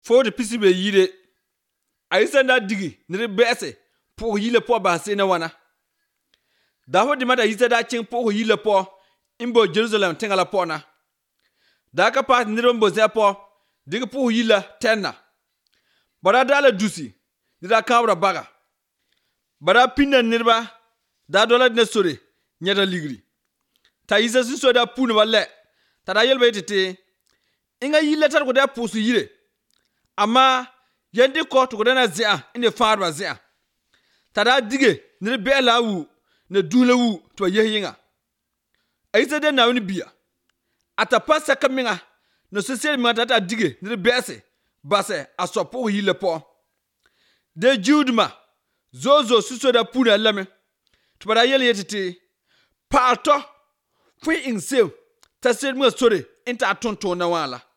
fo de pisi be yire ayisa na digi nire bese po yile po ba se na wana da ho di mata yisa da chin po yile po imbo Jerusalem tingala po na da ka pa nire mbo ze po digi po yile tenna bara dala dusi nira kawra baga bara pinna nirba da dola ne sore nyata ligri ta yisa sin so da punu walle ta da yelbe tete inga yile tar ko da pusu yire amma yandi ko to na zia ine farba zia tada dige ne be lawu ne dulawu to yeyinga aisa de na woni bia atapasa kaminga no sesel mata ta dige ne bese base asopo yile po de judma zozo suso da puna lame to bara yele yetete parto fui insew ta sel mo sore inta tonto na wala